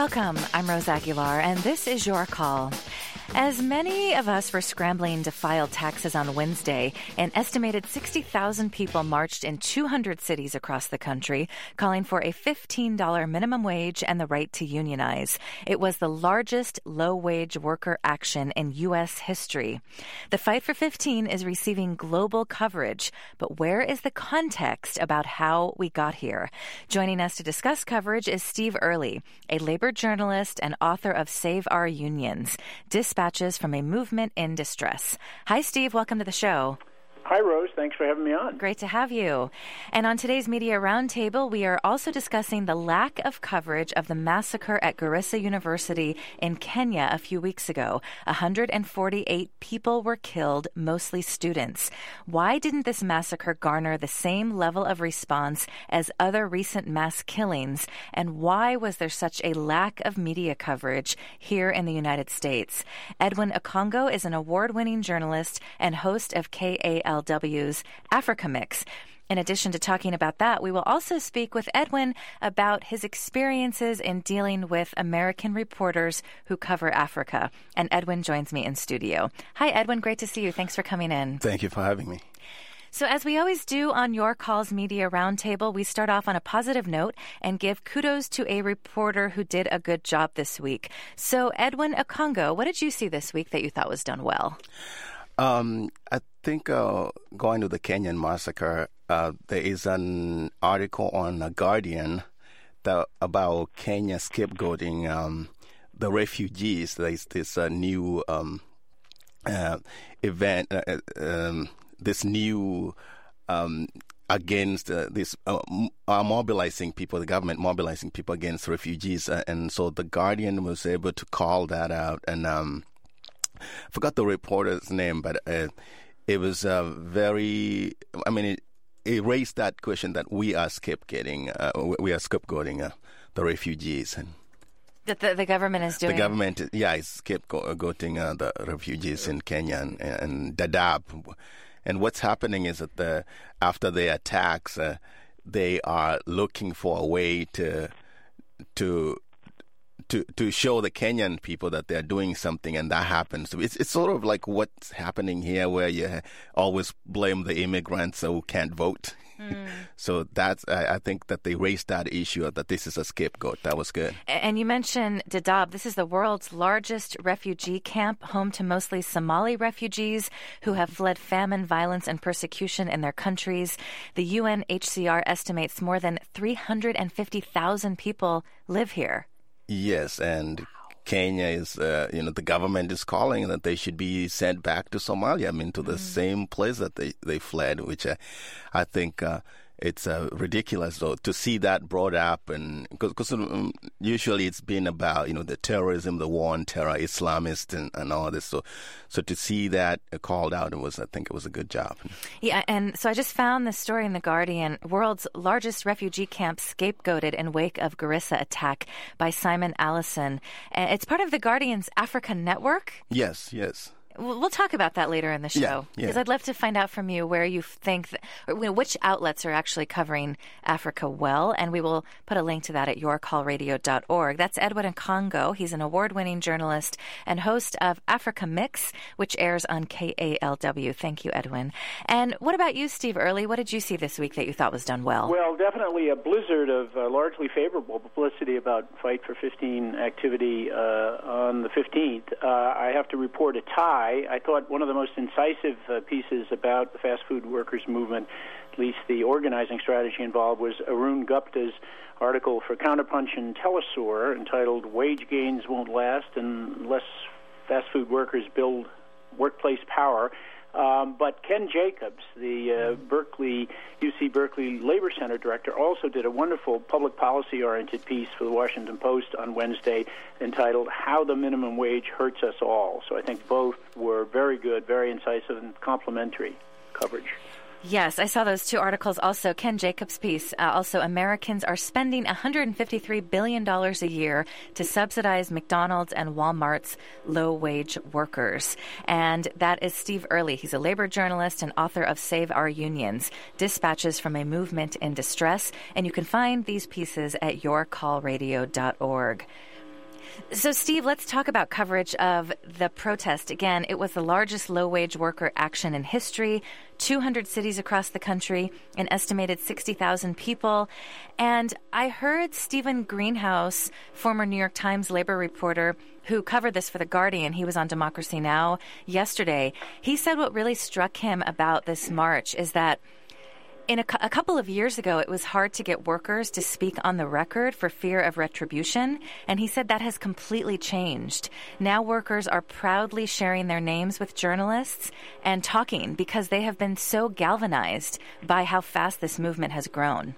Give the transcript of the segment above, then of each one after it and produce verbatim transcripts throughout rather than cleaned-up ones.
Welcome. I'm Rose Aguilar, and this is Your Call. As many of us were scrambling to file taxes on Wednesday, an estimated sixty thousand people marched in two hundred cities across the country, calling for a fifteen dollars minimum wage and the right to unionize. It was the largest low-wage worker action in U S history. The fight for fifteen is receiving global coverage, but where is the context about how we got here? Joining us to discuss coverage is Steve Early, a labor journalist and author of Save Our Unions, Dispatches from a Movement in Distress. Hi, Steve. Welcome to the show. Hi, Rose. Thanks for having me on. Great to have you. And on today's Media Roundtable, we are also discussing the lack of coverage of the massacre at Garissa University in Kenya a few weeks ago. one hundred forty-eight people were killed, mostly students. Why didn't this massacre garner the same level of response as other recent mass killings? And why was there such a lack of media coverage here in the United States? Edwin Okongo is an award-winning journalist and host of K A L W's Africa Mix. In addition to talking about that, we will also speak with Edwin about his experiences in dealing with American reporters who cover Africa. And Edwin joins me in studio. Hi, Edwin. Great to see you. Thanks for coming in. Thank you for having me. So as we always do on Your Call's Media Roundtable, we start off on a positive note and give kudos to a reporter who did a good job this week. So Edwin Okongo, what did you see this week that you thought was done well? Um, I think uh, going to the Kenyan massacre, uh, there is an article on The Guardian that, about Kenya scapegoating um, the refugees. There's this uh, new um, uh, event, uh, um, this new um, against uh, this uh, uh, mobilizing people, the government mobilizing people against refugees. Uh, and so The Guardian was able to call that out and um I forgot the reporter's name, but uh, it was uh, very, I mean, it, it raised that question that we are scapegoating, uh, we are scapegoating uh, the refugees. And that the, the government is doing? The government, yeah, is scapegoating uh, the refugees in Kenya and, and Dadaab. And what's happening is that the, after the attacks, uh, they are looking for a way to to To, to show the Kenyan people that they're doing something, and that happens. It's it's sort of like what's happening here, where you always blame the immigrants who can't vote. Mm. So that's I, I think that they raised that issue that this is a scapegoat. That was good. And you mentioned Dadaab. This is the world's largest refugee camp, home to mostly Somali refugees who have fled famine, violence, and persecution in their countries. The U N H C R estimates more than three hundred fifty thousand people live here. Yes, and Kenya is, uh, you know, the government is calling that they should be sent back to Somalia, I mean, to the mm. same place that they, they fled, which uh, I think uh, it's uh, ridiculous, though, to see that brought up. And because um, usually it's been about, you know, the terrorism, the war on terror, Islamists and, and all this. So so to see that called out, it was, I think it was a good job. Yeah, and so I just found this story in The Guardian. World's largest refugee camp scapegoated in wake of Garissa attack by Simon Allison. It's part of The Guardian's Africa Network? Yes, yes. We'll talk about that later in the show, because yeah, yeah. I'd love to find out from you where you think, that, or, you know, which outlets are actually covering Africa well, and we will put a link to that at your call radio dot org. That's Edwin Okongo. He's an award-winning journalist and host of Africa Mix, which airs on K A L W. Thank you, Edwin. And what about you, Steve Early? What did you see this week that you thought was done well? Well, definitely a blizzard of uh, largely favorable publicity about Fight for fifteen activity uh, on the fifteenth. Uh, I have to report a tie. I thought one of the most incisive uh, pieces about the fast food workers movement, at least the organizing strategy involved, was Arun Gupta's article for Counterpunch and Telesur entitled "Wage Gains Won't Last Unless Fast Food Workers Build Workplace Power." Um, but Ken Jacobs, the uh, Berkeley, U C Berkeley Labor Center director, also did a wonderful public policy-oriented piece for the Washington Post on Wednesday entitled "How the Minimum Wage Hurts Us All." So I think both were very good, very incisive, and complimentary coverage. Yes, I saw those two articles also. Ken Jacobs' piece. Uh, also, Americans are spending one hundred fifty-three billion dollars a year to subsidize McDonald's and Walmart's low-wage workers. And that is Steve Early. He's a labor journalist and author of Save Our Unions, Dispatches from a Movement in Distress. And you can find these pieces at your call radio dot org. So, Steve, let's talk about coverage of the protest. Again, it was the largest low-wage worker action in history, two hundred cities across the country, an estimated sixty thousand people. And I heard Stephen Greenhouse, former New York Times labor reporter, who covered this for The Guardian, he was on Democracy Now! Yesterday. He said what really struck him about this march is that In a, a couple of years ago, it was hard to get workers to speak on the record for fear of retribution, and he said that has completely changed. Now workers are proudly sharing their names with journalists and talking because they have been so galvanized by how fast this movement has grown.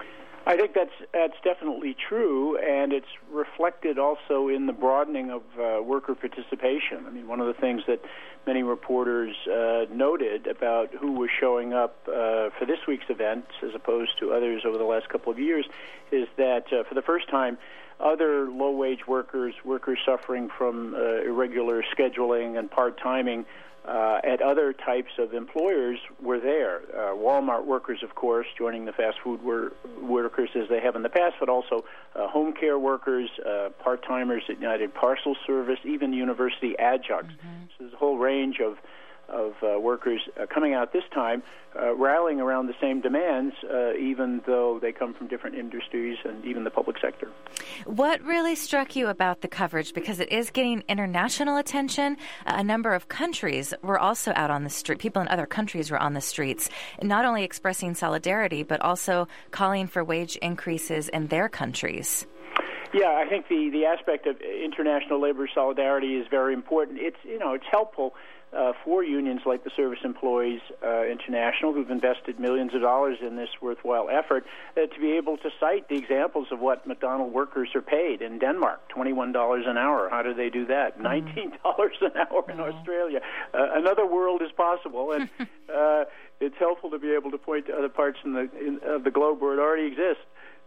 I think that's that's definitely true, and it's reflected also in the broadening of uh, worker participation. I mean, one of the things that many reporters uh, noted about who was showing up uh, for this week's event, as opposed to others over the last couple of years, is that uh, for the first time, other low-wage workers, workers suffering from uh, irregular scheduling and part-timing, Uh, at other types of employers were there. Uh, Walmart workers, of course, joining the fast food wor- workers as they have in the past, but also uh, home care workers, uh, part-timers at United Parcel Service, even university adjuncts. Mm-hmm. So there's a whole range of of uh, workers uh, coming out this time, uh, rallying around the same demands, uh, even though they come from different industries and even the public sector. What really struck you about the coverage? Because it is getting international attention. A number of countries were also out on the street. People in other countries were on the streets, not only expressing solidarity, but also calling for wage increases in their countries. Yeah, I think the, the aspect of international labor solidarity is very important. It's, you know, it's helpful Uh, for unions like the Service Employees uh, International, who've invested millions of dollars in this worthwhile effort, uh, to be able to cite the examples of what McDonald workers are paid in Denmark, twenty-one dollars an hour. How do they do that? Mm. nineteen dollars an hour in mm. Australia. Uh, another world is possible, and uh, it's helpful to be able to point to other parts in the, in, of the globe where it already exists.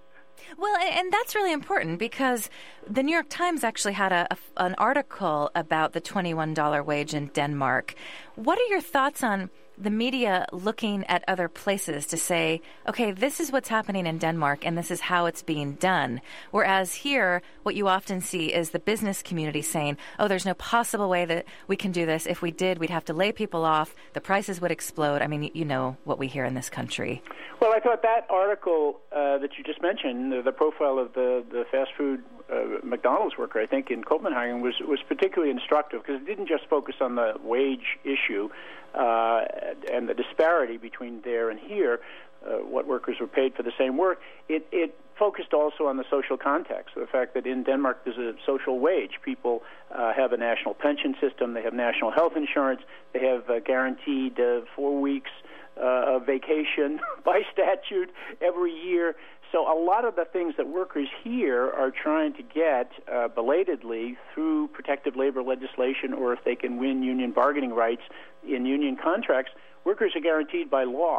Well, and that's really important because the New York Times actually had a, a, an article about the twenty-one dollars wage in Denmark. What are your thoughts on the media looking at other places to say, okay, this is what's happening in Denmark and this is how it's being done? Whereas here, what you often see is the business community saying, oh, there's no possible way that we can do this. If we did, we'd have to lay people off. The prices would explode. I mean, you know what we hear in this country. Well, I thought that article uh, that you just mentioned, the, the profile of the, the fast food uh, McDonald's worker, I think, in Copenhagen was, was particularly instructive because it didn't just focus on the wage issue uh, and the disparity between there and here, uh, what workers were paid for the same work. It, it focused also on the social context, the fact that in Denmark there's a social wage. People uh, have a national pension system, they have national health insurance, they have uh, guaranteed uh, four weeks Uh, of vacation by statute every year. So a lot of the things that workers here are trying to get uh, belatedly through protective labor legislation, or if they can win union bargaining rights in union contracts, workers are guaranteed by law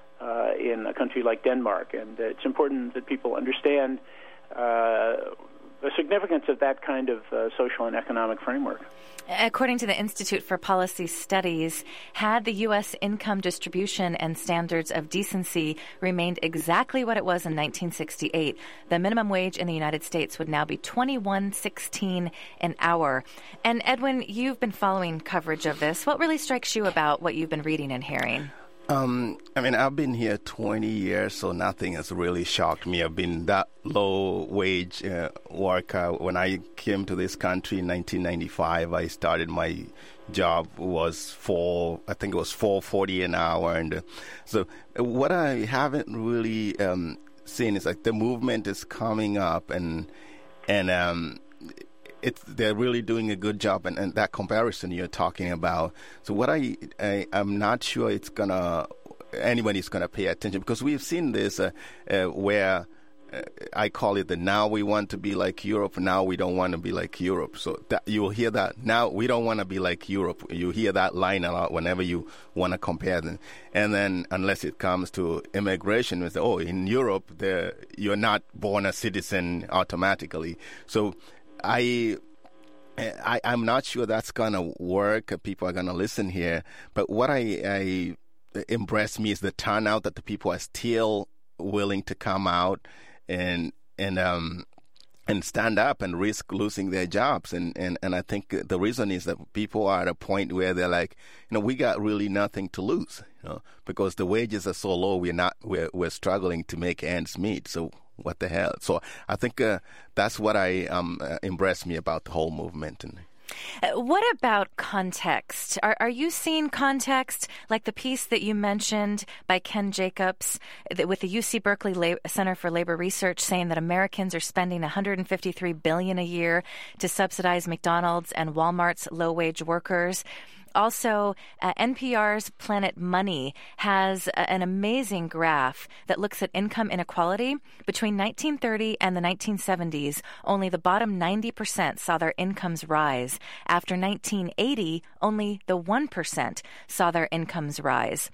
uh, in a country like Denmark. And uh, it's important that people understand uh, the significance of that kind of uh, social and economic framework. According to the Institute for Policy Studies, had the U S income distribution and standards of decency remained exactly what it was in nineteen sixty-eight, the minimum wage in the United States would now be twenty-one sixteen an hour. And Edwin, you've been following coverage of this. What really strikes you about what you've been reading and hearing? Um, I mean, I've been here twenty years, so nothing has really shocked me. I've been that low-wage uh, worker. When I came to this country in nineteen ninety-five, I started my job was four, I think it was four forty an hour. And uh, so what I haven't really um, seen is like the movement is coming up, and and um, It's, they're really doing a good job, and, and that comparison you're talking about. So what I, I I'm not sure it's gonna anybody's gonna pay attention, because we've seen this uh, uh, where uh, I call it the now we want to be like Europe, now we don't want to be like Europe. So that, you'll hear that now we don't want to be like Europe. You hear that line a lot whenever you want to compare them, and then unless it comes to immigration, we say, oh, in Europe you're not born a citizen automatically. So I, I, I'm not sure that's going to work. People are going to listen here. But what I, I impressed me is the turnout, that the people are still willing to come out and and um and stand up and risk losing their jobs. And, and, and I think the reason is that people are at a point where they're like, you know, we got really nothing to lose, you know, because the wages are so low, we're not, we're, we're struggling to make ends meet. So what the hell? So I think uh, that's what I um, uh, impressed me about the whole movement. And Uh, what about context? Are, are you seeing context like the piece that you mentioned by Ken Jacobs that with the U C Berkeley La- Center for Labor Research saying that Americans are spending one hundred fifty-three billion dollars a year to subsidize McDonald's and Walmart's low-wage workers? Also, uh, N P R's Planet Money has a, an amazing graph that looks at income inequality. Between nineteen thirty and the nineteen seventies, only the bottom ninety percent saw their incomes rise. After nineteen eighty, only the one percent saw their incomes rise.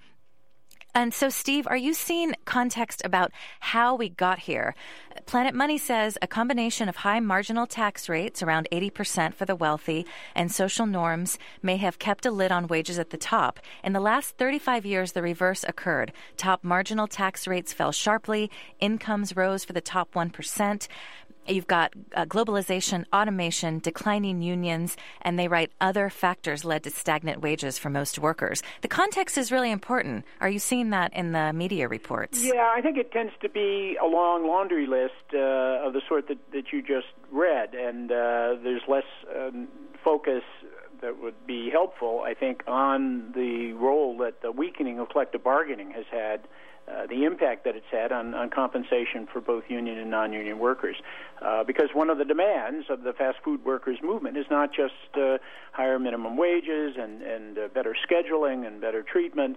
And so, Steve, are you seeing context about how we got here? Planet Money says a combination of high marginal tax rates, around eighty percent for the wealthy, and social norms may have kept a lid on wages at the top. In the last thirty-five years, the reverse occurred. Top marginal tax rates fell sharply. Incomes rose for the top one percent. You've got uh, globalization, automation, declining unions, and they write other factors led to stagnant wages for most workers. The context is really important. Are you seeing that in the media reports? Yeah, I think it tends to be a long laundry list uh, of the sort that, that you just read, and uh, there's less um, focus that would be helpful, I think, on the role that the weakening of collective bargaining has had, Uh, the impact that it's had on, on compensation for both union and non-union workers. Uh, because one of the demands of the fast food workers movement is not just uh, higher minimum wages and, and uh, better scheduling and better treatment.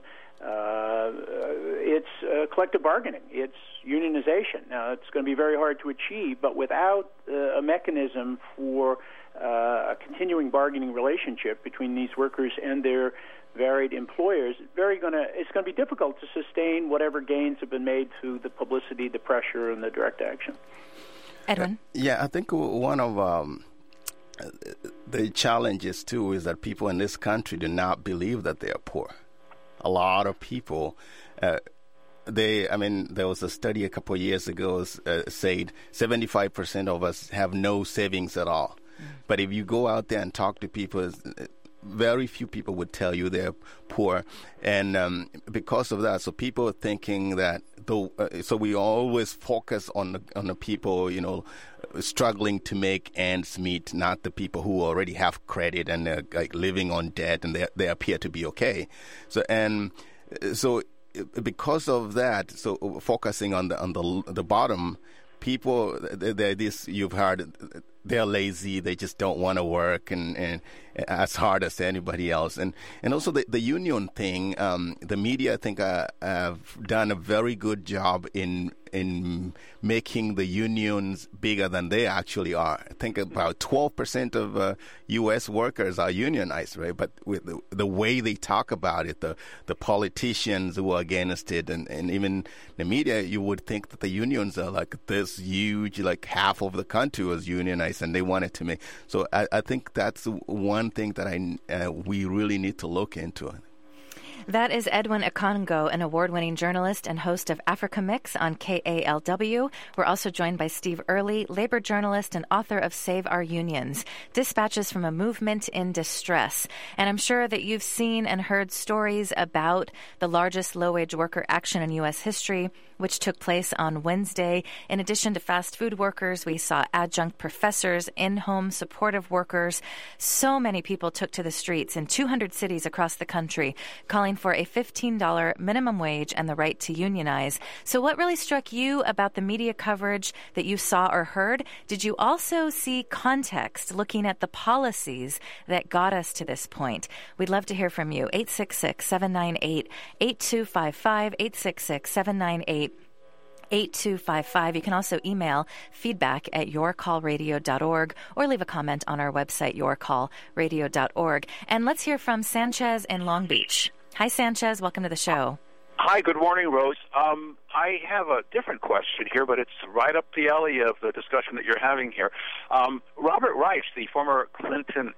Uh, it's uh, collective bargaining. It's unionization. Now, it's going to be very hard to achieve, but without uh, a mechanism for uh, a continuing bargaining relationship between these workers and their varied employers, very gonna it's going to be difficult to sustain whatever gains have been made through the publicity, the pressure, and the direct action. Edwin? Uh, yeah, I think one of um, the challenges, too, is that people in this country do not believe that they are poor. A lot of people, uh, they, I mean, there was a study a couple of years ago uh, said seventy-five percent of us have no savings at all. Mm. But if you go out there and talk to people, very few people would tell you they're poor, and um, because of that, so people are thinking that though. Uh, so we always focus on the on the people, you know, struggling to make ends meet, not the people who already have credit and they're like living on debt and they they appear to be okay. So and so because of that, so focusing on the on the the bottom, people, they're this you've heard. They're lazy. They just don't want to work and, and as hard as anybody else. And and also the, the union thing, um, the media, I think, uh, have done a very good job in in making the unions bigger than they actually are. I think about twelve percent of uh, U S workers are unionized, right? But with the, the way they talk about it, the, the politicians who are against it, and, and even the media, you would think that the unions are like this huge, like half of the country was unionized, and they wanted to make. So I, I think that's one thing that I uh, we really need to look into. That is Edwin Akongo, an award-winning journalist and host of Africa Mix on K A L W. We're also joined by Steve Early, labor journalist and author of Save Our Unions, Dispatches from a Movement in Distress. And I'm sure that you've seen and heard stories about the largest low-wage worker action in U S history, which took place on Wednesday. In addition to fast food workers, we saw adjunct professors, in-home supportive workers. So many people took to the streets in two hundred cities across the country, calling for a fifteen dollars minimum wage and the right to unionize. So what really struck you about the media coverage that you saw or heard? Did you also see context looking at the policies that got us to this point? We'd love to hear from you. eight six six, seven nine eight, eight two five five, eight six six, seven nine eight, eight two five five. You can also email feedback at your call radio dot org or leave a comment on our website, your call radio dot org. And let's hear from Sanchez in Long Beach. Hi, Sanchez. Welcome to the show. Hi, good morning, Rose. Um, I have a different question here, but it's right up the alley of the discussion that you're having here. Um, Robert Reich, the former Clinton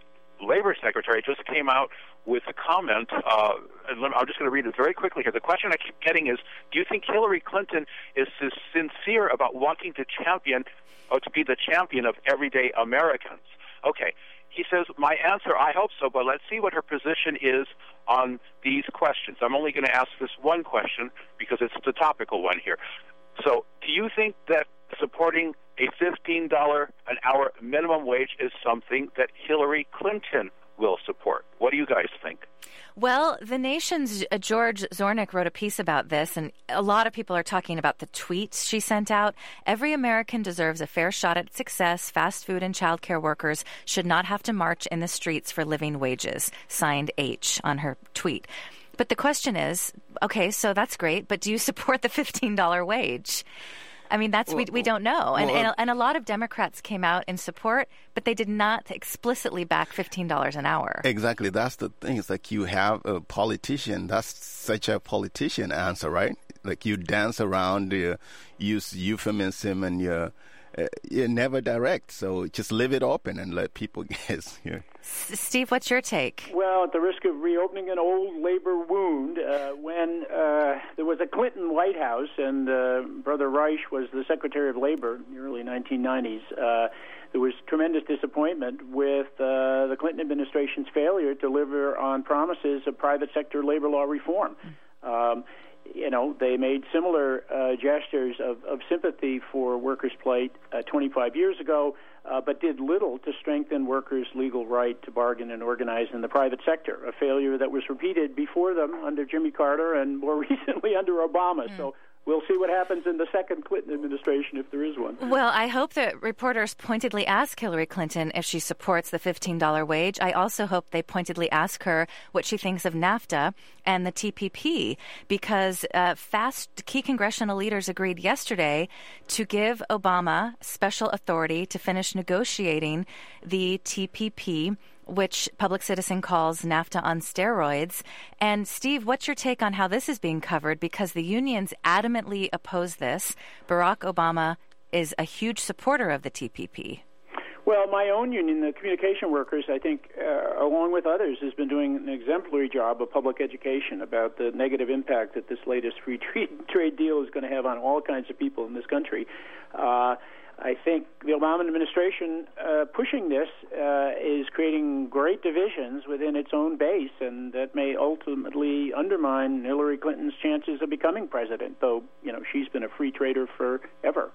Labor Secretary, just came out with a comment. Uh, and I'm just going to read it very quickly here. The question I keep getting is, do you think Hillary Clinton is sincere about wanting to champion or to be the champion of everyday Americans? Okay. He says, my answer, I hope so, but let's see what her position is on these questions. I'm only going to ask this one question because it's the topical one here. So do you think that supporting a fifteen dollars an hour minimum wage is something that Hillary Clinton will support? What do you guys think? Well, The Nation's uh, George Zornick wrote a piece about this, and a lot of people are talking about the tweets she sent out. Every American deserves a fair shot at success. Fast food and child care workers should not have to march in the streets for living wages. Signed H on her tweet. But the question is, okay, so that's great, but do you support the fifteen dollars wage? I mean, that's we we don't know. And, well, and and a lot of Democrats came out in support, but they did not explicitly back fifteen dollars an hour. Exactly. That's the thing. It's like you have a politician. That's such a politician answer, right? Like you dance around, you use euphemism, and you uh, you're never direct. So just leave it open and let people guess here. Steve, what's your take? Well, at the risk of reopening an old labor wound, uh, when uh, there was a Clinton White House and uh, Brother Reich was the Secretary of Labor in the early nineteen nineties, uh, there was tremendous disappointment with uh, the Clinton administration's failure to deliver on promises of private sector labor law reform. Um, you know, they made similar uh, gestures of, of sympathy for workers' plight uh, twenty-five years ago, uh, but did little to strengthen workers' legal right to bargain and organize in the private sector, a failure that was repeated before them under Jimmy Carter and more recently under Obama. Mm. So we'll see what happens in the second Clinton administration if there is one. Well, I hope that reporters pointedly ask Hillary Clinton if she supports the fifteen dollars wage. I also hope they pointedly ask her what she thinks of NAFTA and the T P P, because uh, fast key congressional leaders agreed yesterday to give Obama special authority to finish negotiating the T P P, which Public Citizen calls NAFTA on steroids. And Steve, what's your take on how this is being covered? Because the unions adamantly oppose this. Barack Obama is a huge supporter of the T P P. Well, my own union, the communication workers, I think, uh, along with others, has been doing an exemplary job of public education about the negative impact that this latest free trade, trade deal is going to have on all kinds of people in this country. Uh, I think the Obama administration uh, pushing this uh, is creating great divisions within its own base, and that may ultimately undermine Hillary Clinton's chances of becoming president, though, you know, she's been a free trader forever.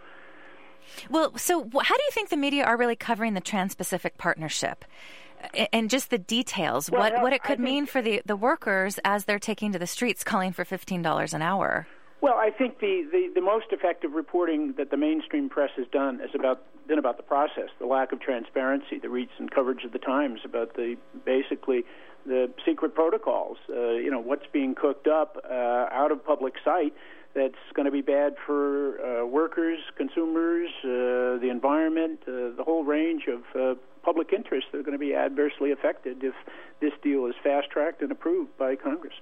Well, so how do you think the media are really covering the Trans-Pacific Partnership and just the details, well, what, well, what it could think, mean for the, the workers as they're taking to the streets calling for fifteen dollars an hour? Well, I think the, the, the most effective reporting that the mainstream press has done has about been about the process, the lack of transparency, the recent coverage of the Times about the basically the secret protocols, uh, you know, what's being cooked up uh, out of public sight that's going to be bad for uh, workers, consumers, uh, the environment, uh, the whole range of uh, public interests that are going to be adversely affected if this deal is fast-tracked and approved by Congress.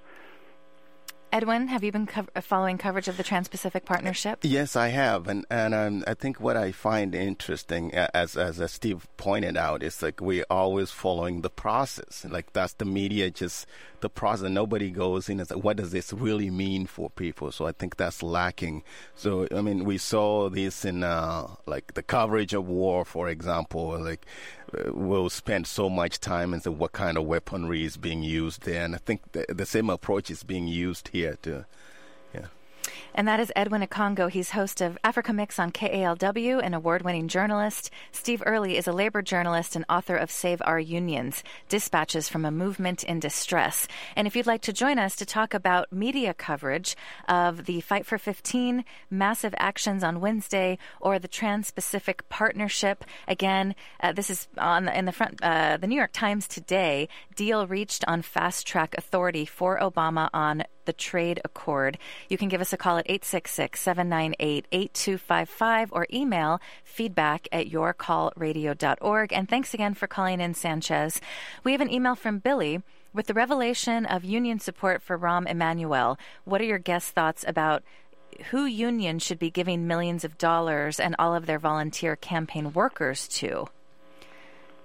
Edwin, have you been co- following coverage of the Trans-Pacific Partnership? Yes, I have, and and um, I think what I find interesting, as, as as Steve pointed out, is like we're always following the process. Like that's the media, just the process. Nobody goes in and says, what does this really mean for people? So I think that's lacking. So I mean, we saw this in uh, like the coverage of war, for example. Like uh, we'll spend so much time and say what kind of weaponry is being used there, and I think the, the same approach is being used here. To, yeah. And that is Edwin Akongo. He's host of Africa Mix on K A L W, an award-winning journalist. Steve Early is a labor journalist and author of Save Our Unions, Dispatches from a Movement in Distress. And if you'd like to join us to talk about media coverage of the Fight for fifteen, massive actions on Wednesday, or the Trans-Pacific Partnership, again, uh, this is on the, in the front, uh, the New York Times today, deal reached on fast-track authority for Obama on the trade accord. You can give us a call at eight six six, seven nine eight, eight two five five or email feedback at your call radio dot org. And thanks again for calling in, Sanchez. We have an email from Billy. With the revelation of union support for Rahm Emanuel, what are your guest thoughts about who unions should be giving millions of dollars and all of their volunteer campaign workers to?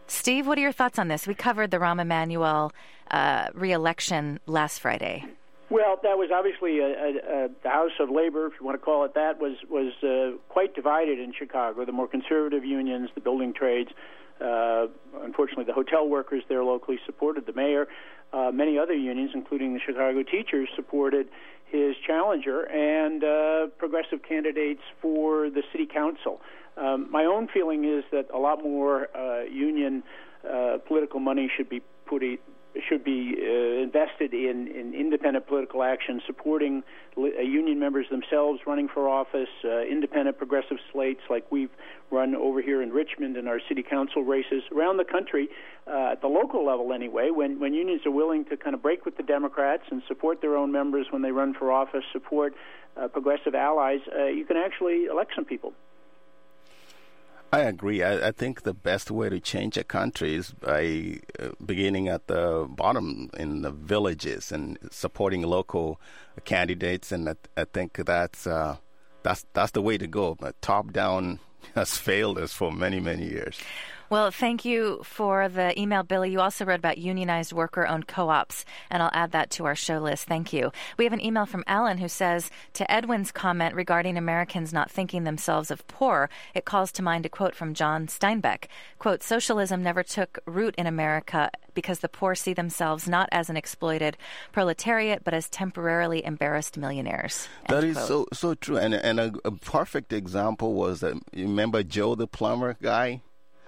Steve, what are your thoughts on this? We covered the Rahm Emanuel uh, re-election last Friday. Well, that was obviously a, a, a, the House of Labor, if you want to call it that, was was uh, quite divided in Chicago. The more conservative unions, the building trades, uh, unfortunately, the hotel workers there locally supported the mayor. Uh, many other unions, including the Chicago teachers, supported his challenger, and uh, progressive candidates for the city council. Um, my own feeling is that a lot more uh, union uh, political money should be put e- should be uh, invested in, in independent political action, supporting li- uh, union members themselves running for office, uh, independent progressive slates like we've run over here in Richmond in our city council races around the country, uh, at the local level anyway, when, when unions are willing to kind of break with the Democrats and support their own members when they run for office, support uh, progressive allies, uh, you can actually elect some people. I agree. I, I think the best way to change a country is by uh, beginning at the bottom in the villages and supporting local candidates, and I, I think that's uh, that's that's the way to go. But top down has failed us for many many years. Well, thank you for the email, Billy. You also wrote about unionized worker-owned co-ops, and I'll add that to our show list. Thank you. We have an email from Ellen who says, to Edwin's comment regarding Americans not thinking themselves of poor, it calls to mind a quote from John Steinbeck. Quote, socialism never took root in America because the poor see themselves not as an exploited proletariat, but as temporarily embarrassed millionaires. End that is quote. so so true. And, and a, a perfect example was, that you remember Joe the plumber guy?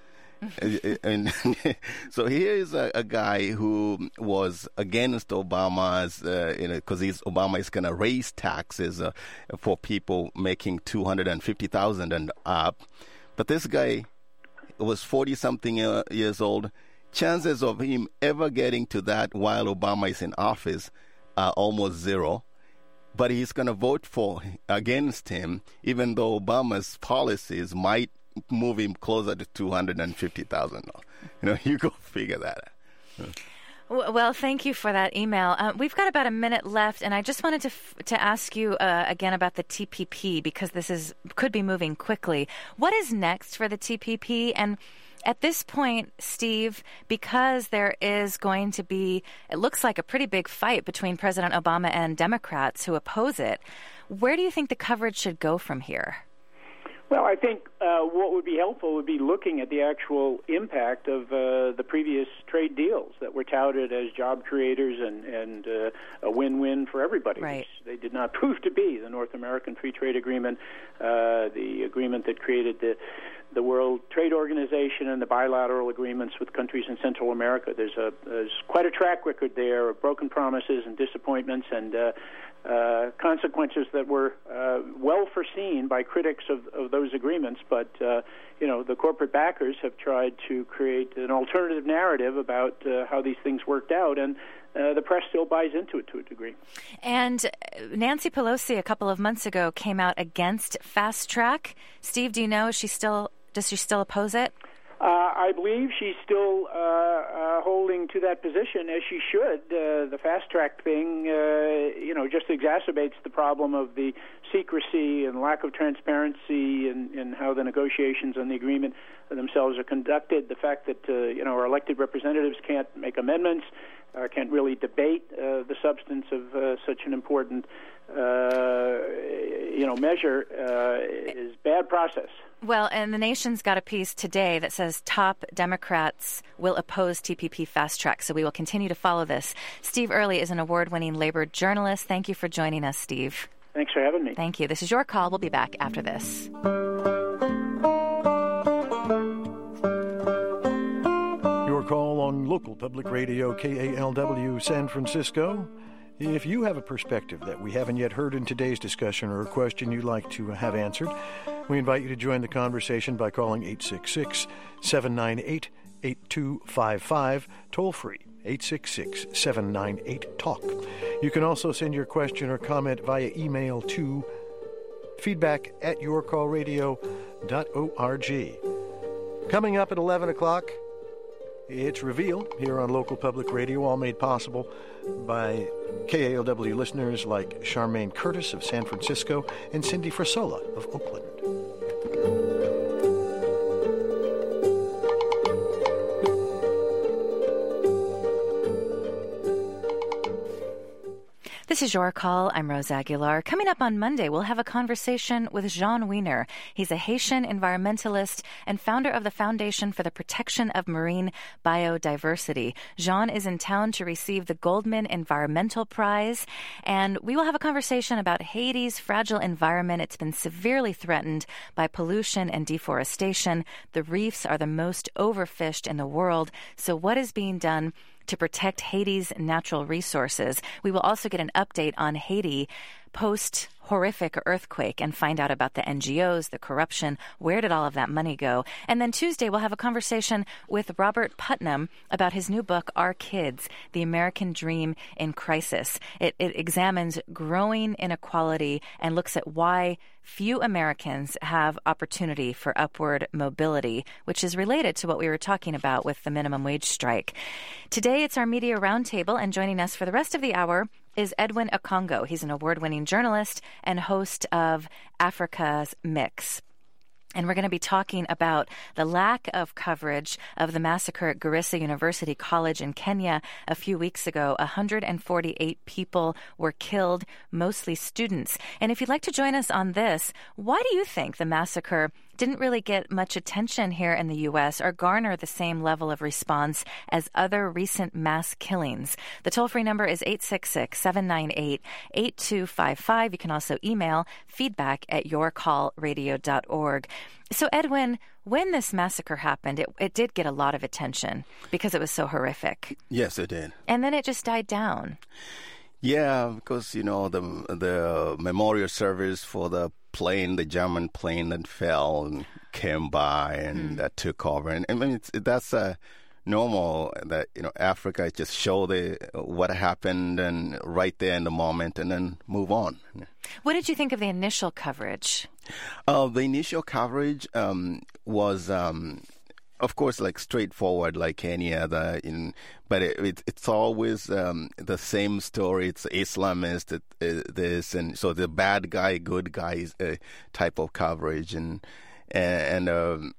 and so here is a, a guy who was against Obama's, uh, you know, because Obama is going to raise taxes uh, for people making two hundred and fifty thousand and up. But this guy was forty something uh, years old. Chances of him ever getting to that while Obama is in office are almost zero. But he's going to vote for against him, even though Obama's policies might move him closer to two hundred fifty thousand. You know, you go figure that out. Well, thank you for that email. Uh, we've got about a minute left, and I just wanted to f- to ask you uh, again about the T P P, because this is could be moving quickly. What is next for the T P P? And at this point, Steve, because there is going to be, it looks like a pretty big fight between President Obama and Democrats who oppose it, where do you think the coverage should go from here? Well, I think uh, what would be helpful would be looking at the actual impact of uh, the previous trade deals that were touted as job creators and, and uh, a win-win for everybody, right. which they did not prove to be. The North American Free Trade Agreement, uh, the agreement that created the the World Trade Organization, and the bilateral agreements with countries in Central America. There's a there's quite a track record there of broken promises and disappointments and uh, uh, consequences that were uh, well foreseen by critics of, of those agreements. But uh, you know, the corporate backers have tried to create an alternative narrative about uh, how these things worked out, and Uh, the press still buys into it to a degree. And Nancy Pelosi a couple of months ago came out against Fast Track. Steve, do you know, is she still, does she still oppose it? Uh, I believe she's still uh, uh, holding to that position, as she should. Uh, the Fast Track thing, uh, you know, just exacerbates the problem of the secrecy and lack of transparency in, in how the negotiations on the agreement themselves are conducted. The fact that, uh, you know, our elected representatives can't make amendments, uh, can't really debate uh, the substance of uh, such an important, uh, you know, measure uh, is bad process. Well, and the Nation's got a piece today that says top Democrats will oppose T P P Fast Track, so we will continue to follow this. Steve Early is an award-winning labor journalist. Thank you for joining us, Steve. Thanks for having me. Thank you. This is Your Call. We'll be back after this. Your Call on local public radio K A L W San Francisco. If you have a perspective that we haven't yet heard in today's discussion or a question you'd like to have answered, we invite you to join the conversation by calling eight six six, seven nine eight, eight two five five, toll free, eight six six, seven nine eight, talk. You can also send your question or comment via email to feedback at your call radio dot org. Coming up at eleven o'clock, it's Reveal here on Local Public Radio, all made possible by K A L W listeners like Charmaine Curtis of San Francisco and Cindy Frasola of Oakland. This is Your Call. I'm Rose Aguilar. Coming up on Monday, we'll have a conversation with Jean Wiener. He's a Haitian environmentalist and founder of the Foundation for the Protection of Marine Biodiversity. Jean is in town to receive the Goldman Environmental Prize, and we will have a conversation about Haiti's fragile environment. It's been severely threatened by pollution and deforestation. The reefs are the most overfished in the world. So what is being done to protect Haiti's natural resources? We will also get an update on Haiti post-horrific earthquake and find out about the N G Os, the corruption, where did all of that money go? And then Tuesday, we'll have a conversation with Robert Putnam about his new book, Our Kids, The American Dream in Crisis. It, it examines growing inequality and looks at why few Americans have opportunity for upward mobility, which is related to what we were talking about with the minimum wage strike. Today, it's our Media Roundtable, and joining us for the rest of the hour is Edwin Okongo. He's an award-winning journalist and host of Africa's Mix. And we're going to be talking about the lack of coverage of the massacre at Garissa University College in Kenya a few weeks ago. one hundred forty-eight people were killed, mostly students. And if you'd like to join us on this, why do you think the massacre didn't really get much attention here in the U S or garner the same level of response as other recent mass killings? The toll-free number is eight six six, seven nine eight, eight two five five. You can also email feedback at your call radio dot org. So, Edwin, when this massacre happened, it, it did get a lot of attention because it was so horrific. Yes, it did. And then it just died down. Yeah, because, you know, the the memorial service for the plane, the German plane that fell and came by and mm. that took over. And I mean, it's, that's a normal that, you know, Africa just show the what happened and right there in the moment and then move on. What did you think of the initial coverage? Uh, the initial coverage um, was, um, of course, like straightforward, like any other. In, but it, it, it's always um, the same story. It's Islamist, it, it, this, and so the bad guy, good guy uh, type of coverage, and and. Um,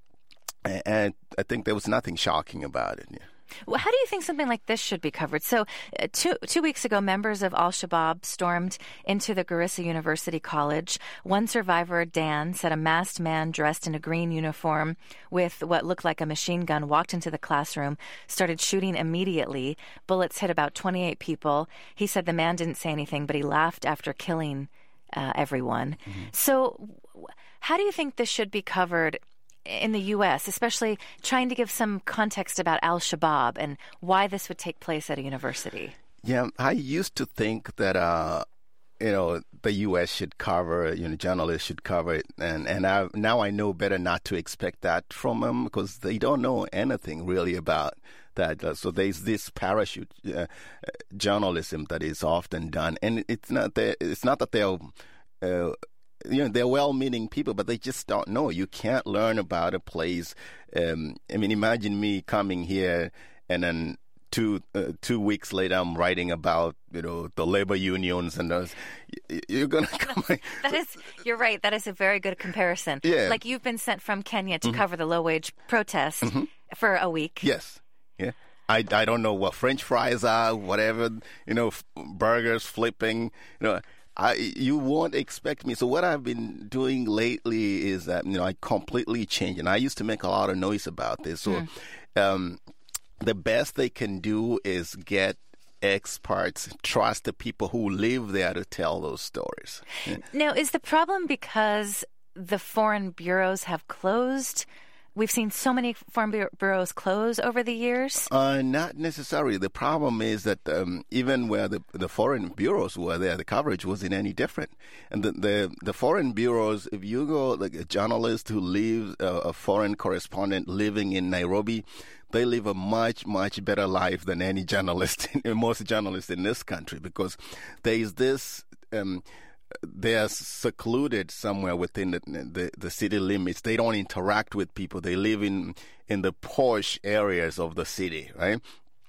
And I think there was nothing shocking about it. Yeah. Well, how do you think something like this should be covered? So uh, two, two weeks ago, members of Al-Shabaab stormed into the Garissa University College. One survivor, Dan, said a masked man dressed in a green uniform with what looked like a machine gun walked into the classroom, started shooting immediately. Bullets hit about twenty-eight people. He said the man didn't say anything, but he laughed after killing uh, everyone. Mm-hmm. So how do you think this should be covered in the U S, especially trying to give some context about Al-Shabaab and why this would take place at a university? Yeah, I used to think that, uh, you know, the U S should cover, you know, journalists should cover it. And, and I, now I know better not to expect that from them because they don't know anything really about that. Uh, so there's this parachute uh, journalism that is often done. And it's not that, it's not that they're... Uh, You know, they're well-meaning people, but they just don't know. You can't learn about a place. Um, I mean, imagine me coming here and then two uh, two weeks later I'm writing about, you know, the labor unions and those. You're going to come. That is, you're right. That is a very good comparison. Yeah. Like you've been sent from Kenya to mm-hmm. cover the low-wage protest mm-hmm. for a week. Yes. Yeah. I, I don't know what French fries are, whatever, you know, f- burgers flipping, you know. I, you won't expect me. So what I've been doing lately is that, you know, I completely changed. And I used to make a lot of noise about this. So mm. um, the best they can do is get experts, trust the people who live there to tell those stories. Yeah. Now, is the problem because the foreign bureaus have closed? We've seen so many foreign bureaus close over the years? Uh, not necessarily. The problem is that um, even where the, the foreign bureaus were there, the coverage wasn't any different. And the the, the foreign bureaus, if you go like a journalist who lives, uh, a foreign correspondent living in Nairobi, they live a much, much better life than any journalist, most journalists in this country, because there is this... Um, they are secluded somewhere within the, the the city limits. They don't interact with people. They live in in the posh areas of the city, right?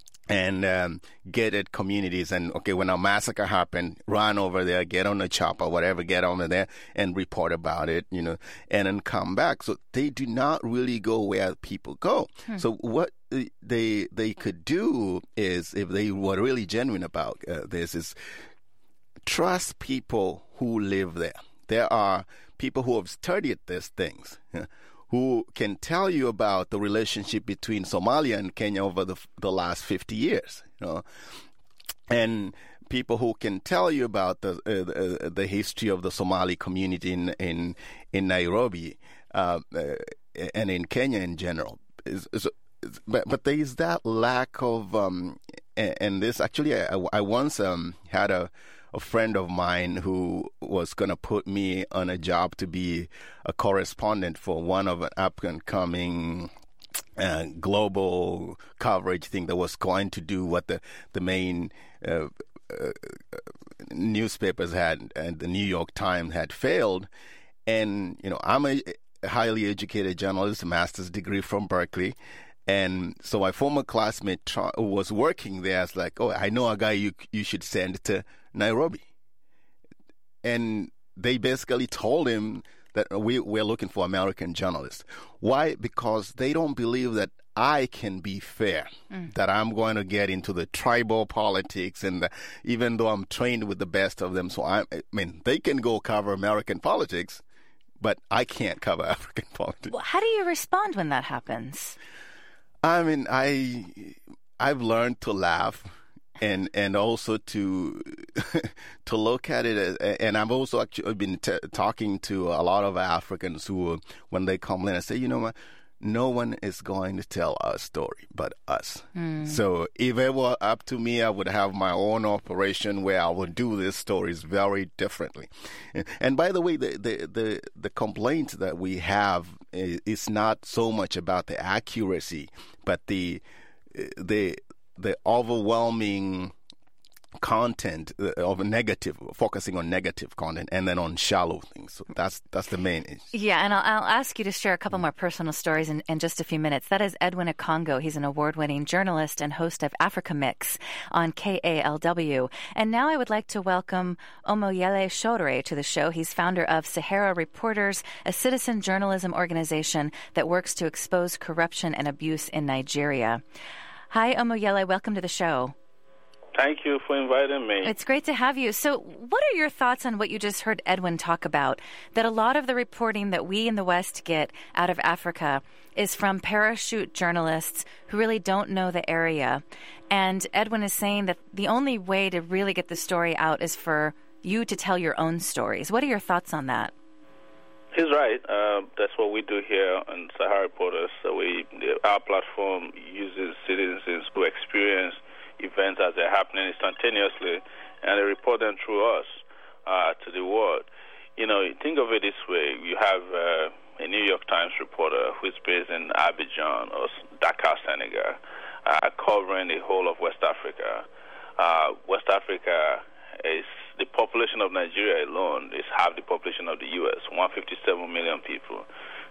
And um, gated communities. And, okay, when a massacre happened, run over there, get on a chopper, whatever, get over there and report about it, you know, and then come back. So they do not really go where people go. Hmm. So what they they could do is, if they were really genuine about uh, this, is trust people who live there. There are people who have studied these things, who can tell you about the relationship between Somalia and Kenya over the, the last fifty years, you know, and people who can tell you about the uh, the, the history of the Somali community in in, in Nairobi uh, uh, and in Kenya in general. Is, is, but but there is that lack of um, and, and this actually I, I once um, had a. a friend of mine who was going to put me on a job to be a correspondent for one of an up-and-coming uh, global coverage thing that was going to do what the, the main uh, uh, newspapers had, and the New York Times had failed. And, you know, I'm a highly educated journalist, a master's degree from Berkeley. And so my former classmate who was working there was like, oh, I know a guy you you should send to Nairobi. And they basically told him that we, we're looking for American journalists. Why? Because they don't believe that I can be fair, mm. that I'm going to get into the tribal politics, and the, even though I'm trained with the best of them, so I, I mean, they can go cover American politics, but I can't cover African politics. Well, how do you respond when that happens? I mean, I I've learned to laugh, and and also to to look at it as, and I've also actually been t- talking to a lot of Africans who, when they come in, I say, you know what, no one is going to tell our story but us. Mm. So if it were up to me, I would have my own operation where I would do these stories very differently. And, and by the way, the, the, the, the complaint that we have is, is not so much about the accuracy, but the the the overwhelming content of a negative, focusing on negative content, and then on shallow things. So that's that's the main issue. Yeah, and I'll, I'll ask you to share a couple more personal stories in, in just a few minutes. That is Edwin Akongo. He's an award-winning journalist and host of Africa Mix on K A L W. And now I would like to welcome Omoyele Sowore to the show. He's founder of Sahara Reporters, a citizen journalism organization that works to expose corruption and abuse in Nigeria. Hi, Omoyele. Welcome to the show. Thank you for inviting me. It's great to have you. So what are your thoughts on what you just heard Edwin talk about, that a lot of the reporting that we in the West get out of Africa is from parachute journalists who really don't know the area? And Edwin is saying that the only way to really get the story out is for you to tell your own stories. What are your thoughts on that? He's right. Uh, that's what we do here on Sahara Reporters. So we, our platform uses citizens who experience events as they're happening instantaneously, and they report them through us uh, to the world. You know, think of it this way. You have uh, a New York Times reporter who is based in Abidjan or Dakar, Senegal, uh, covering the whole of West Africa. Uh, West Africa is, the population of Nigeria alone is half the population of the U S, one hundred fifty-seven million people.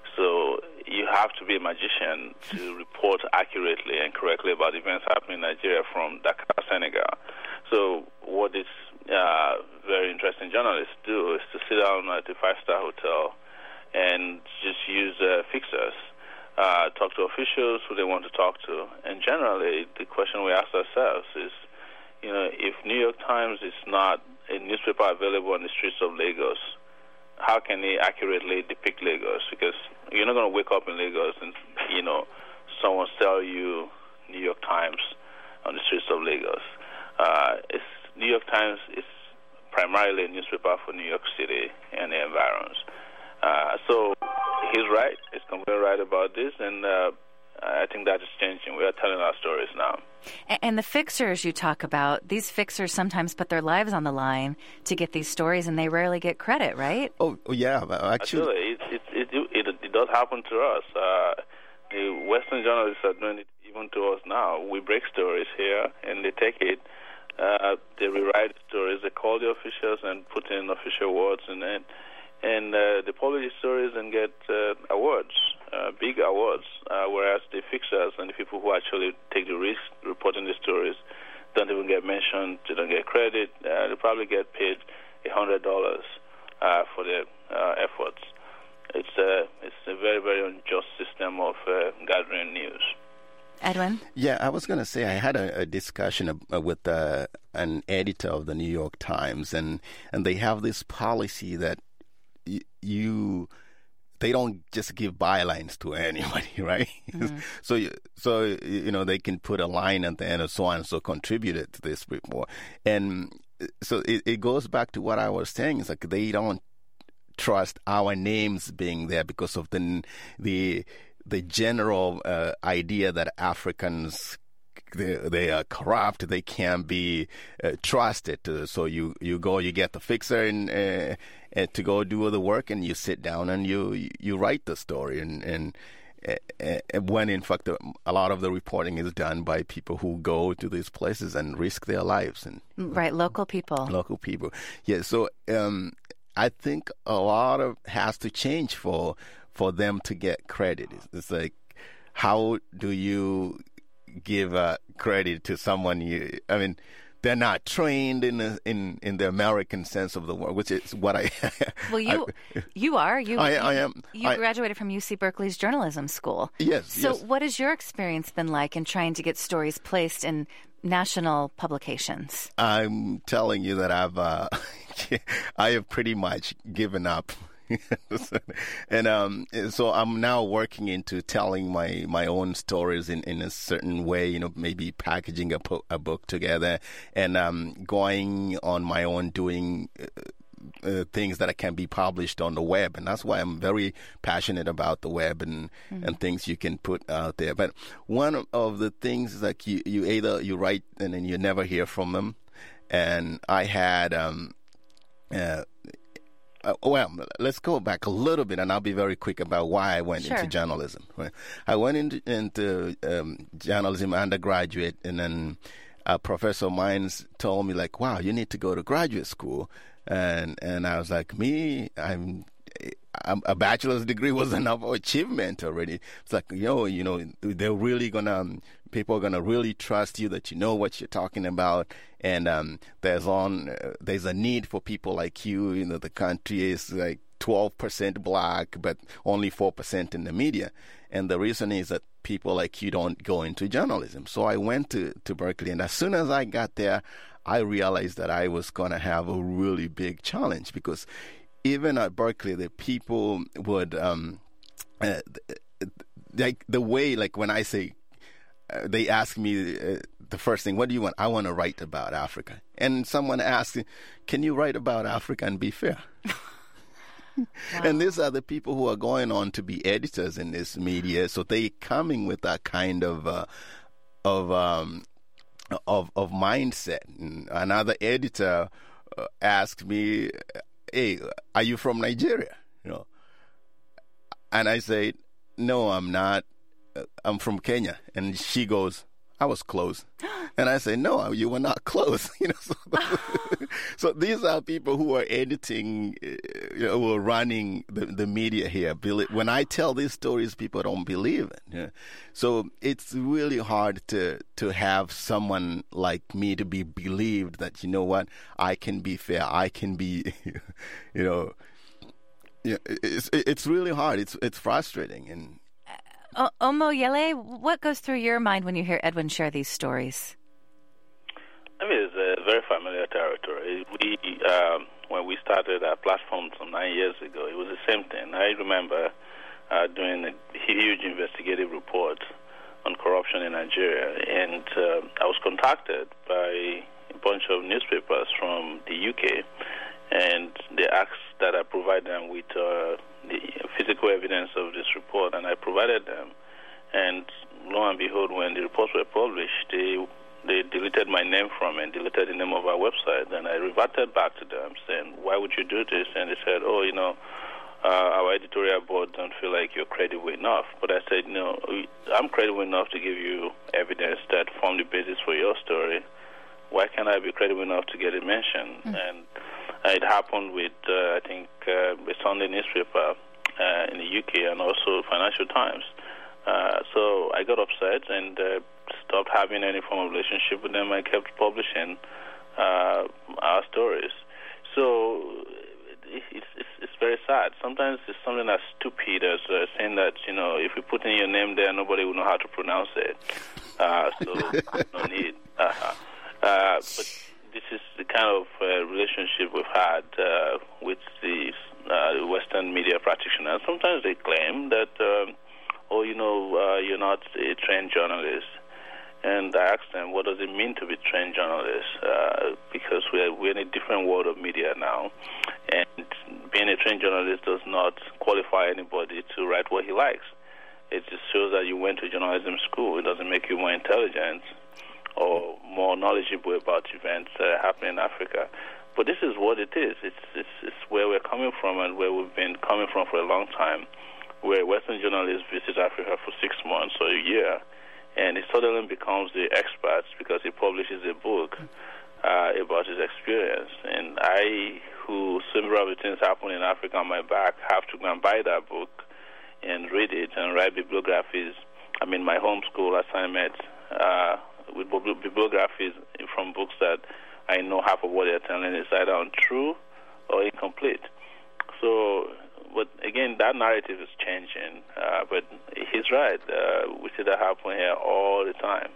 So you have to be a magician to report accurately and correctly about events happening in Nigeria from Dakar, Senegal. So what these uh, very interesting journalists do is to sit down at a five-star hotel and just use uh, fixers, uh, talk to officials who they want to talk to. And generally, the question we ask ourselves is, you know, if New York Times is not a newspaper available on the streets of Lagos, how can they accurately depict Lagos? Because you're not going to wake up in Lagos and, you know, someone sell you New York Times on the streets of Lagos. Uh, it's, New York Times is primarily a newspaper for New York City and the environs. Uh, so he's right. He's completely right about this, and uh, I think that is changing. We are telling our stories now. And the fixers you talk about, these fixers sometimes put their lives on the line to get these stories, and they rarely get credit, right? Oh, yeah. Actually, it, it, it, it, it does happen to us. Uh, the Western journalists are doing it even to us now. We break stories here, and they take it. Uh, they rewrite stories. They call the officials and put in official words in it. And uh, they publish the stories and get uh, awards, uh, big awards, uh, whereas the fixers and the people who actually take the risk reporting the stories don't even get mentioned, they don't get credit, uh, they probably get paid one hundred dollars uh, for their uh, efforts. It's a, it's a very, very unjust system of uh, gathering news. Edwin? Yeah, I was going to say I had a, a discussion uh, with uh, an editor of the New York Times, and, and they have this policy that y- you they don't just give bylines to anybody, right? Mm-hmm. so, you, so you know, they can put a line at the end of so on and so contributed to this report. And so it, it goes back to what I was saying. It's like they don't trust our names being there because of the the the general uh, idea that Africans they, they are corrupt, they can't be uh, trusted. Uh, so you, you go, you get the fixer and, uh, and to go do the work, and you sit down and you you write the story. And, and uh, when in fact a lot of the reporting is done by people who go to these places and risk their lives. And right, local people. Local people. Yeah. So um, I think a lot of has to change for for them to get credit. It's, it's like, how do you give uh, credit to someone you, I mean, they're not trained in the, in in the American sense of the word, which is what I. Well, you I, you are you. I, you, I am. You I, graduated from U C Berkeley's journalism school. Yes. So, yes. what has your experience been like in trying to get stories placed in national publications? I'm telling you that I've uh, I have pretty much given up. and um, so I'm now working into telling my, my own stories in, in a certain way, you know, maybe packaging a, po- a book together and um, going on my own, doing uh, uh, things that can be published on the web. And that's why I'm very passionate about the web and, mm-hmm. and things you can put out there. But one of the things is like you, you either you write and then you never hear from them. And I had... Um, uh, Uh, well, let's go back a little bit, and I'll be very quick about why I went sure. into journalism. I went into, into um, journalism undergraduate, and then a professor of mine told me, like, wow, you need to go to graduate school. And and I was like, me, I'm, I'm a bachelor's degree was enough achievement already. It's like, yo, you know, they're really going to, um, people are going to really trust you that you know what you're talking about. And um, there's on uh, there's a need for people like you. You know, the country is like twelve percent black, but only four percent in the media. And the reason is that people like you don't go into journalism. So I went to, to Berkeley, and as soon as I got there, I realized that I was going to have a really big challenge, because even at Berkeley, the people would, um, uh, like the way, like when I say, uh, they ask me uh, the first thing, what do you want? I want to write about Africa. And someone asks, can you write about Africa and be fair? Wow. And these are the people who are going on to be editors in this media. So they coming with that kind of, uh, of, um, of, of mindset. And another editor uh, asked me, hey, are you from Nigeria? You know, and I said, no, I'm not. I'm from Kenya. And she goes, I was close. And I say, no, you were not close. You know, so, so these are people who are editing, you know, who are running the, the media here. When I tell these stories, people don't believe it. You know? So it's really hard to to have someone like me to be believed that, you know what, I can be fair. I can be, you know, yeah, it's it's really hard. It's it's frustrating. And Uh, Omoyele, what goes through your mind when you hear Edwin share these stories? I mean, it's a very familiar territory. We, um, when we started our platform some nine years ago, it was the same thing. I remember uh, doing a huge investigative report on corruption in Nigeria, and uh, I was contacted by a bunch of newspapers from the U K, and they asked that I provide them with uh, the physical evidence of this report, and I provided them. And lo and behold, when the reports were published, they they deleted my name from it, deleted the name of our website. And I reverted back to them saying, why would you do this? And they said, oh, you know, uh, our editorial board don't feel like you're credible enough. But I said, no, I'm credible enough to give you evidence that form the basis for your story. Why can't I be credible enough to get it mentioned? Mm. And it happened with, uh, I think, uh, a Sunday newspaper uh, in the U K and also Financial Times. Uh, so I got upset and uh, stopped having any form of relationship with them. I kept publishing uh, our stories. So it's, it's it's very sad. Sometimes it's something as stupid as uh, saying that, you know, if you put in your name there, nobody will know how to pronounce it. Uh, so no need. Uh-huh. Uh, but this is the kind of uh, relationship we've had uh, with the uh, Western media practitioners. Sometimes they claim that, um, oh, you know, uh, you're not a trained journalist. And I asked them, what does it mean to be trained journalist? Uh, because we're, we're in a different world of media now. And being a trained journalist does not qualify anybody to write what he likes. It just shows that you went to journalism school. It doesn't make you more intelligent or more knowledgeable about events uh, happening in Africa. But this is what it is. It's, it's, it's where we're coming from and where we've been coming from for a long time, where Western journalists visit Africa for six months or a year, and he suddenly becomes the expert because he publishes a book uh, about his experience. And I, who similar things happen in Africa on my back, have to go and buy that book and read it and write bibliographies. I mean, my homeschool assignment uh, with bibliographies from books that I know half of what they're telling is either untrue or incomplete. So, but again, that narrative is changing. Uh, but he's right. Uh, we see that happen here all the time.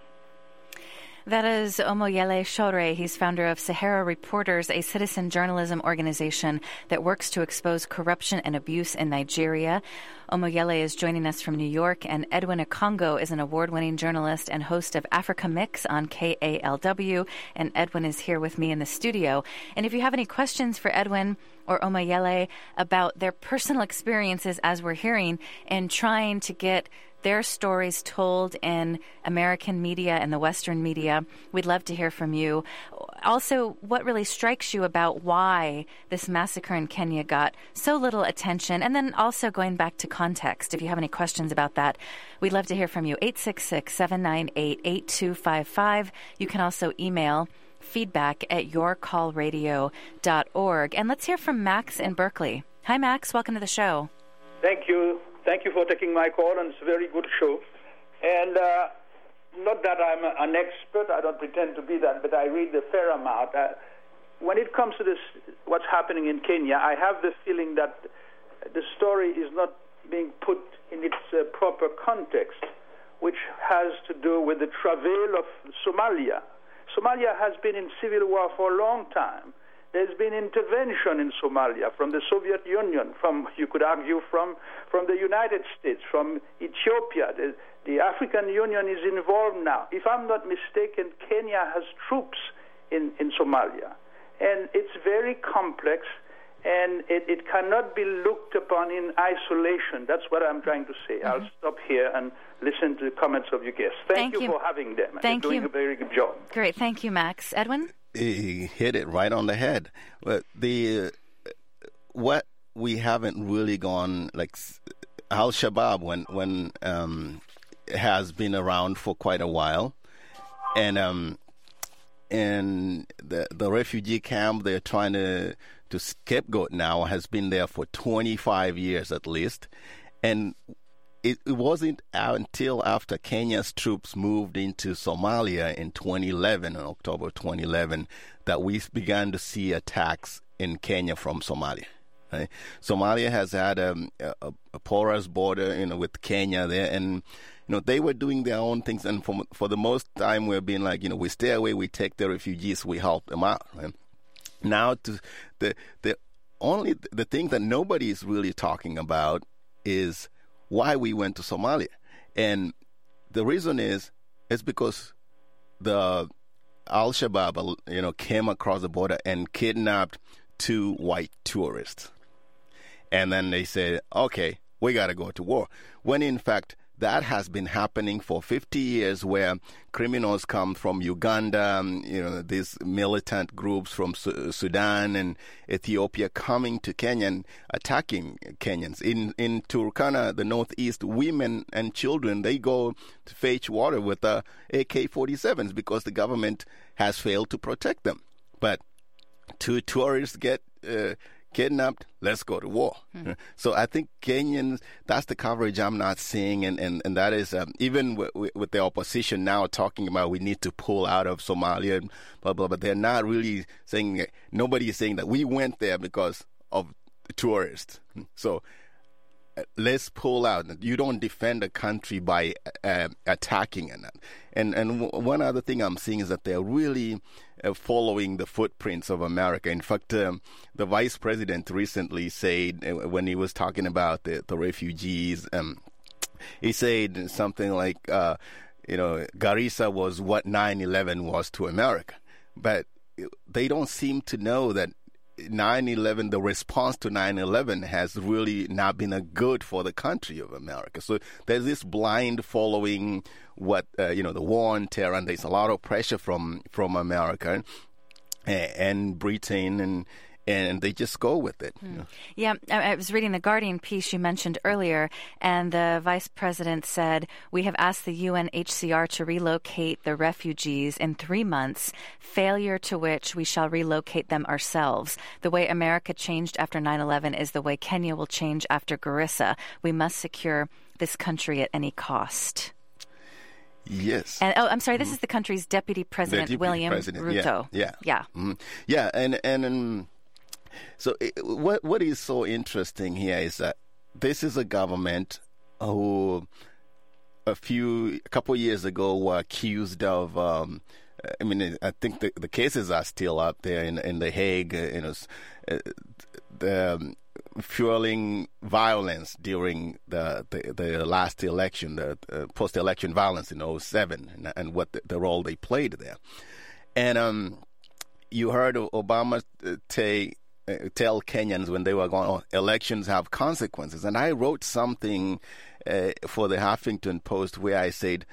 That is Omoyele Sowore. He's founder of Sahara Reporters, a citizen journalism organization that works to expose corruption and abuse in Nigeria. Omoyele is joining us from New York, and Edwin Akongo is an award-winning journalist and host of Africa Mix on K A L W, and Edwin is here with me in the studio. And if you have any questions for Edwin or Omoyele about their personal experiences, as we're hearing, and trying to get their stories told in American media and the Western media, we'd love to hear from you. Also, what really strikes you about why this massacre in Kenya got so little attention? And then also going back to context, if you have any questions about that, we'd love to hear from you. eight six six, seven nine eight, eight two five five. You can also email feedback at your call radio dot org. And let's hear from Max in Berkeley. Hi, Max. Welcome to the show. Thank you. Thank you for taking my call, and it's a very good show. And uh, not that I'm an expert, I don't pretend to be that, but I read a fair amount. Uh, when it comes to this, what's happening in Kenya, I have the feeling that the story is not being put in its uh, proper context, which has to do with the travail of Somalia. Somalia has been in civil war for a long time. There's been intervention in Somalia from the Soviet Union, from, you could argue, from, from the United States, from Ethiopia. The, the African Union is involved now. If I'm not mistaken, Kenya has troops in, in Somalia. And it's very complex, and it, it cannot be looked upon in isolation. That's what I'm trying to say. Mm-hmm. I'll stop here and listen to the comments of your guests. Thank, Thank you, you for having them. Thank You're doing you. a very good job. Great. Thank you, Max. Edwin? He hit it right on the head. But the uh, what we haven't really gone, like Al-Shabaab, when when um, has been around for quite a while, and um, and the the refugee camp they're trying to to scapegoat now has been there for twenty-five years at least, and it, it wasn't until after Kenya's troops moved into Somalia in twenty eleven, in October twenty eleven, that we began to see attacks in Kenya from Somalia. Right? Somalia has had a, a, a porous border, you know, with Kenya there, and you know they were doing their own things. And for for the most time, we're being like, you know, we stay away, we take the refugees, we help them out. Right? Now, to the the only the thing that nobody is really talking about is why we went to Somalia. And the reason is, it's because the Al-Shabaab, you know, came across the border and kidnapped two white tourists. And then they said, okay, we got to go to war. When in fact, that has been happening for fifty years, where criminals come from Uganda, you know, these militant groups from Su- Sudan and Ethiopia coming to Kenya and attacking Kenyans. In in Turkana, the northeast, women and children, they go to fetch water with uh, A K forty-sevens because the government has failed to protect them. But two tourists get uh, kidnapped, let's go to war. Mm-hmm. So I think Kenyans, that's the coverage I'm not seeing, and, and, and that is um, even w- w- with the opposition now talking about we need to pull out of Somalia, and blah, blah, but they're not really saying, nobody is saying that we went there because of tourists. So uh, let's pull out. You don't defend a country by uh, attacking it. And and w- one other thing I'm seeing is that they're really uh, following the footprints of America. In fact, um, the vice president recently said, uh, when he was talking about the, the refugees, um, he said something like, uh, you know, Garissa was what nine eleven was to America. But they don't seem to know that nine eleven, the response to nine eleven has really not been a good for the country of America. So there's this blind following what, uh, you know, the war on terror, and there's a lot of pressure from, from America and, and Britain, and and they just go with it. Hmm. You know. Yeah, I I was reading the Guardian piece you mentioned earlier, and the vice president said, we have asked the U N H C R to relocate the refugees in three months, failure to which we shall relocate them ourselves. The way America changed after nine eleven is the way Kenya will change after Garissa. We must secure this country at any cost. Yes. And oh, I'm sorry. This mm-hmm. is the country's deputy president, Deputy William President. Ruto. Yeah. Yeah. Yeah. Mm-hmm. Yeah. And and um, so it, what what is so interesting here is that this is a government who a few a couple of years ago were accused of. Um, I mean, I think the, the cases are still up there in in the Hague. You know, uh, the. Um, fueling violence during the, the, the last election, the uh, post-election violence in oh seven, and, and what the, the role they played there. And um, you heard Obama t- uh, tell Kenyans when they were going, oh, elections have consequences. And I wrote something uh, for the Huffington Post where I said,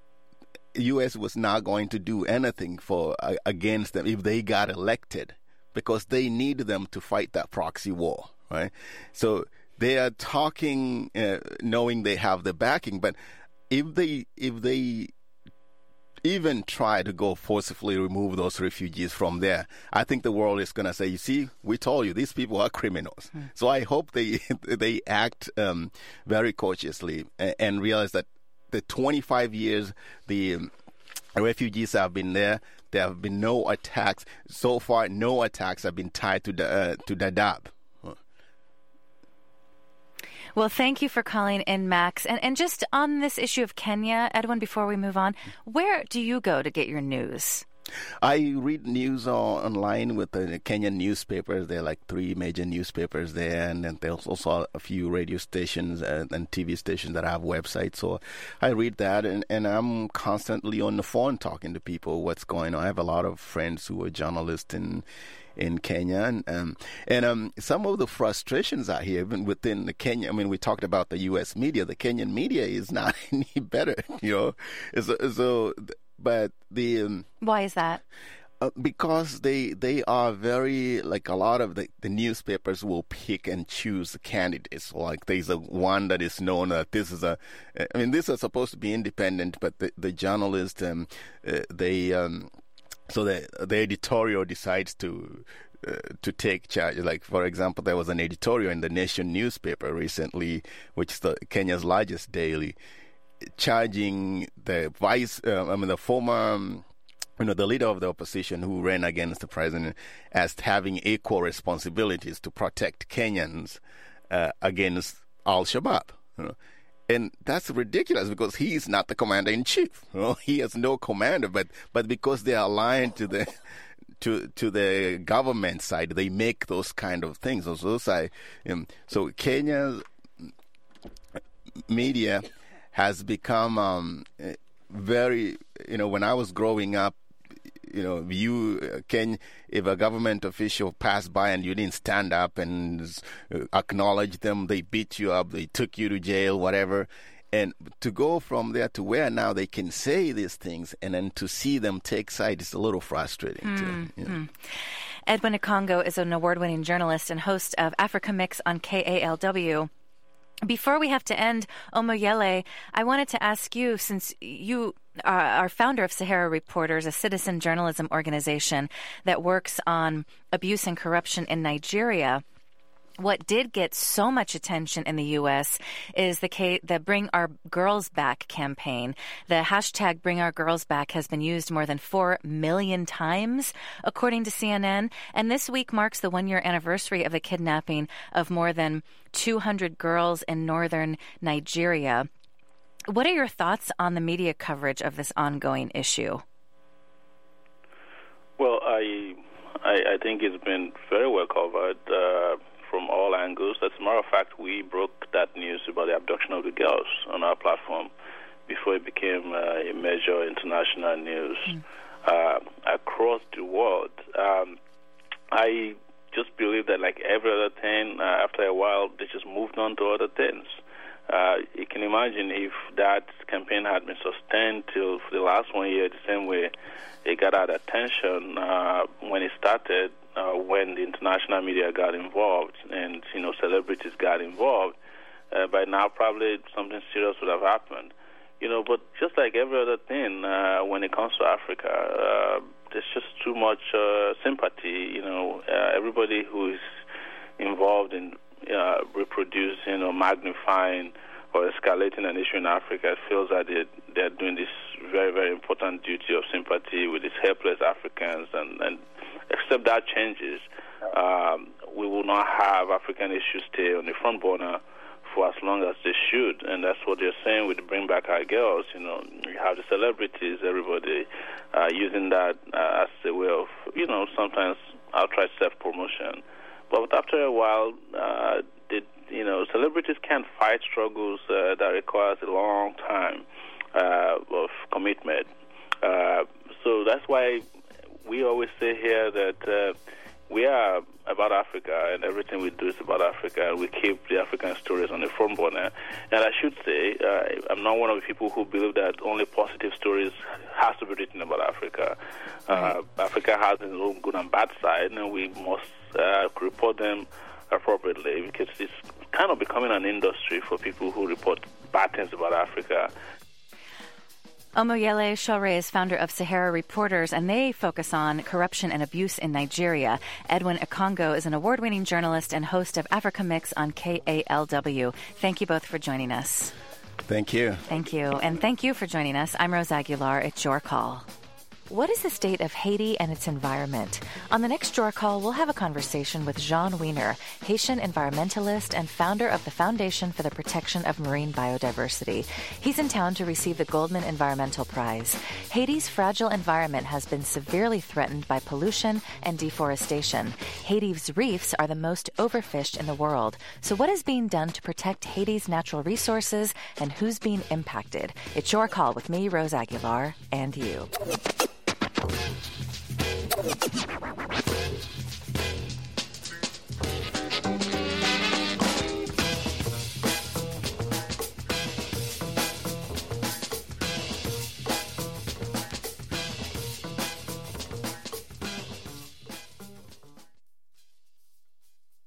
U S was not going to do anything for uh, against them if they got elected, because they need them to fight that proxy war. Right, so they are talking, uh, knowing they have the backing. But if they if they even try to go forcibly remove those refugees from there, I think the world is going to say, "You see, we told you these people are criminals." Mm. So I hope they they act um, very cautiously and, and realize that the twenty-five years the um, refugees have been there, there have been no attacks so far. No attacks have been tied to the uh, to Dadaab. Well, thank you for calling in, Max. And and just on this issue of Kenya, Edwin, before we move on, where do you go to get your news? I read news online with the Kenyan newspapers. There are like three major newspapers there, and then there's also a few radio stations and, and T V stations that have websites. So I read that, and, and I'm constantly on the phone talking to people what's going on. I have a lot of friends who are journalists in in Kenya, and um, and um, some of the frustrations out here, even within the Kenya. I mean, we talked about the U S media. The Kenyan media is not any better, you know. So, so but the um, why is that? Uh, because they they are very, like, a lot of the, the newspapers will pick and choose the candidates. Like, there's a one that is known that this is a. I mean, this is supposed to be independent, but the the journalist um, uh, they. Um, So the the editorial decides to uh, to take charge. Like, for example, there was an editorial in the Nation newspaper recently, which is the Kenya's largest daily, charging the vice, uh, I mean, the former, um, you know, the leader of the opposition who ran against the president as having equal responsibilities to protect Kenyans uh, against Al-Shabaab. You know. And that's ridiculous, because he is not the commander-in-chief. You know? He has no commander, but, but because they are aligned to the to to the government side, they make those kind of things. So, those are, um, so Kenya's media has become um, very, you know, when I was growing up, you know, you can, if a government official passed by and you didn't stand up and acknowledge them, they beat you up, they took you to jail, whatever. And to go from there to where now they can say these things, and then to see them take side is a little frustrating. Mm, too, you know. mm. Edwin Akongo is an award-winning journalist and host of Africa Mix on K A L W. Before we have to end, Omoyele, I wanted to ask you, since you are founder of Sahara Reporters, a citizen journalism organization that works on abuse and corruption in Nigeria, What did get so much attention in the U S is the, ca- the Bring Our Girls Back campaign. The hashtag Bring Our Girls Back has been used more than four million times, according to C N N. And this week marks the one-year anniversary of the kidnapping of more than two hundred girls in northern Nigeria. What are your thoughts on the media coverage of this ongoing issue? Well, I I, I think it's been very well covered uh, from all angles. As a matter of fact, we broke that news about the abduction of the girls on our platform before it became uh, a major international news mm. uh, across the world. Um, I just believe that, like every other thing, uh, after a while, they just moved on to other things. Uh, you can imagine if that campaign had been sustained till the last one year, the same way it got our attention uh, when it started, uh, when the international media got involved and, you know, celebrities got involved. Uh, by now, probably something serious would have happened. You know, but just like every other thing, uh, when it comes to Africa, uh, there's just too much uh, sympathy. You know, uh, everybody who is involved in uh, reproducing or magnifying or escalating an issue in Africa feels that they're, they're doing this very, very important duty of sympathy with these helpless Africans. And, and except that changes, um, we will not have African issues stay on the front burner for as long as they should. And that's what they're saying with Bring Back Our Girls. You know, you have the celebrities, everybody uh, using that uh, as a way of, you know, sometimes outright self-promotion. But after a while, uh, they, you know, celebrities can't fight struggles uh, that requires a long time uh, of commitment. Uh, so that's why we always say here that uh, we are about Africa, and everything we do is about Africa, and we keep the African stories on the front burner. And I should say, uh, I'm not one of the people who believe that only positive stories has to be written about Africa. Uh, Africa has its own good and bad side, and we must uh, report them appropriately, because it's kind of becoming an industry for people who report bad things about Africa. Omoyele Sowore is founder of Sahara Reporters, and they focus on corruption and abuse in Nigeria. Edwin Akongo is an award-winning journalist and host of Africa Mix on K A L W. Thank you both for joining us. Thank you. Thank you. And thank you for joining us. I'm Rose Aguilar. It's your call. What is the state of Haiti and its environment? On the next Your Call, we'll have a conversation with Jean Weiner, Haitian environmentalist and founder of the Foundation for the Protection of Marine Biodiversity. He's in town to receive the Goldman Environmental Prize. Haiti's fragile environment has been severely threatened by pollution and deforestation. Haiti's reefs are the most overfished in the world. So what is being done to protect Haiti's natural resources, and who's being impacted? It's Your Call with me, Rose Aguilar, and you.